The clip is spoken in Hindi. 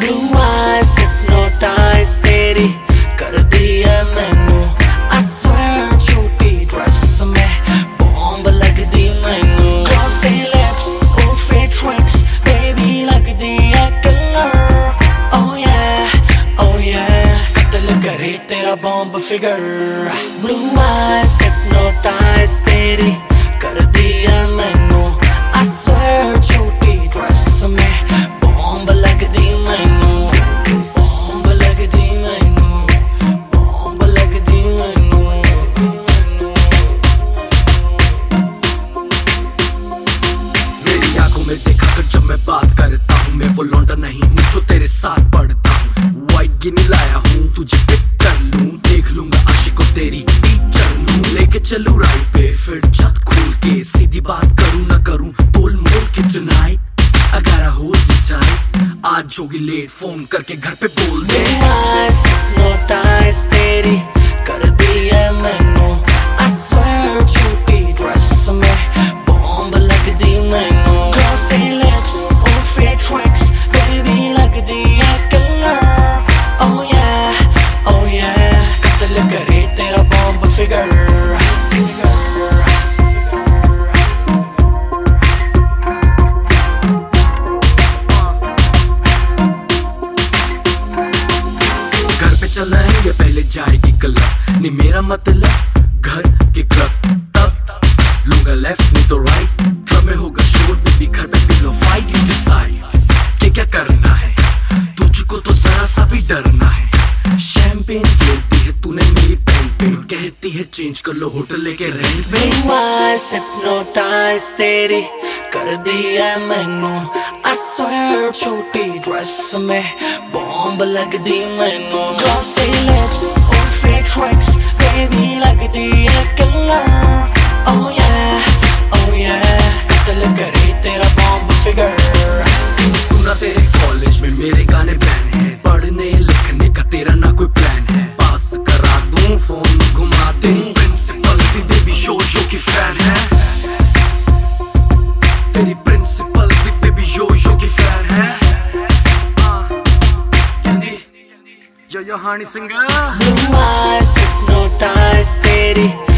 Blue eyes hypnotize तेरी कर दी है मैनू I swear छोटी ड्रेस में बॉम्ब लग दी मैनू Glossy lips और fake tricks baby लग दी है killer Oh yeah कत्ल करे तेरा bomb figure Blue eyes hypnotize तेरी कर दी है मैनू I swear छोटी ड्रेस में बॉम्ब लग दी मैनू बॉम्ब लग दी मैनू बॉम्ब लग दी मैनू मेरी आंखों में देखा कर जब मैं बात करता हूँ मैं वो लौंडा नहीं हूँ जो तेरे साथ पढ़ता हूँ वाइट गिनी लाया हूँ तुझे पिक कर लूँ देख लूंगा आशिकों तेरी टीचर लूँ लेके चलूँ राइट पे फिर छत खोल के सीधी बात करूँ ना करूँ बोल मोल के tonight I gotta hold you tight आज होगी लेट फोन करके घर पे बोल दे eyes hypnotize तेरी कर दी है मैनू I swear छोटी ड्रेस में बॉम्ब लग दी मैनू Glossy lips और fake tricks baby लग दी है killer Oh yeah कत्ल करे तेरा बॉम्ब फिगर चलाएंगे पहले जाएगी क्लब नहीं मेरा मतलब घर के क्लब तब लूंगा लेफ्ट नहीं तो राइट क्लब में होगा शोर बेबी घर पे पिलो फाइट यू डिसाइड क्या करना है तुझको तो जरा सा भी डरना है शैंपेन गिरती है तूने मेरी पेन पे कहती है चेंज कर लो होटल लेके रेंट पे eyes hypnotize तेरी कर दी है मैनू I swear छोटी ड्रेस में बॉम्ब लग दी मैनू Glossy lips और fake tricks baby लग दी है killer Oh yeah कत्ल करे तेरा बॉम्ब फिगर सुना तेरे कॉलेज में मेरे गाने बैन है पढ़ने लिखने का तेरा ना कोई प्लान है पास करा दूं फोन घुमा दे प्रिंसिपल भी बेबी शो की फैन है तेरी प्रिंसिपल भी बेबी शो की फैन है yo honey singer Blue eyes hypnotize तेरी